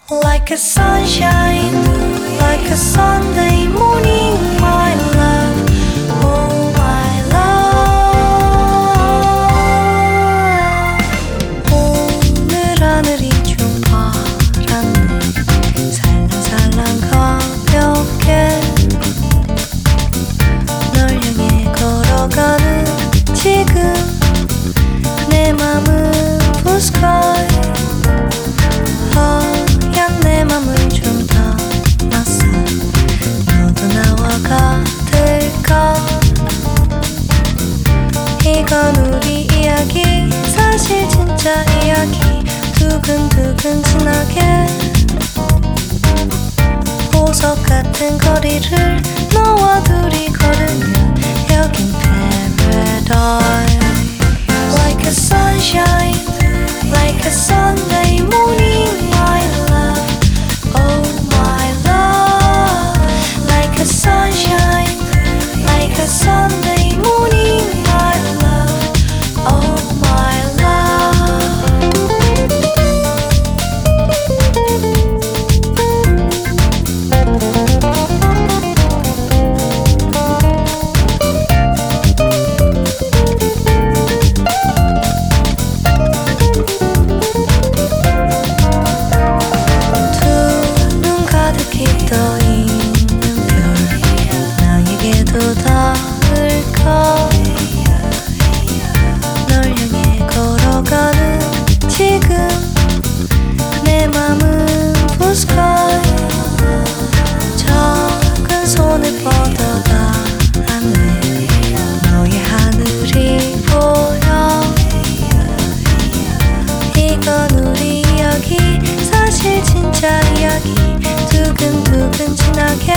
Like a sunshine, like a Sunday morning, my love, oh my love. 오늘 하늘이 좀 파랗네. 살랑살랑 가볍게 널 향해 걸어가는 지금 내 맘은 blue sky. 내 맘을 좀 담았어. 너도 나와 같을까? 이건 우리 이야기, 사실 진짜 이야기. 두근두근 진하게 보석 같은 거리를 너와 둘이 걸으면 여긴 paradise. Like a sunshine, like a Sunday morning, my love. Oh my love, like a sunshine, like a Sunday morning, my love. Oh my 떠있는 별 나에게도 닿을까? 널 향해 걸어가는 지금 내 맘은 blue sky. 작은 손을 뻗어가 안내 너의 하늘이 보여. 이건 우리 이야기, 사실 진짜 이야기. 두근두근 진하게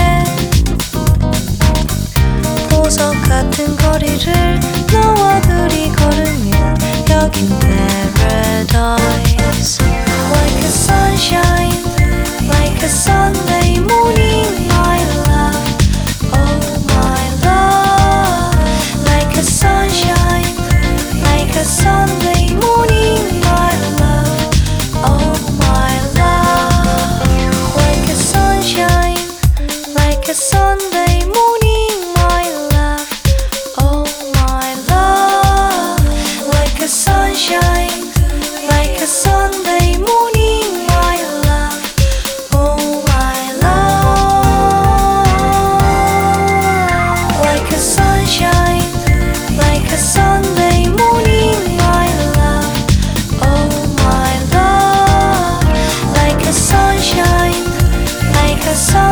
보석 같은 거리를 너와 둘이 걸으면 여긴 paradise. Like a sunshine, like a Sunday morning, my love. Oh my love, like a sunshine, like a Sunday morning, my love. Oh my love, like a sunshine, like a Sunday morning, my love. Oh my love, like a sunshine, like a Sunday morning, my love. Oh my love, like a sunshine, like a Sunday morning, my love. Oh my love, like a sunshine, like a sun.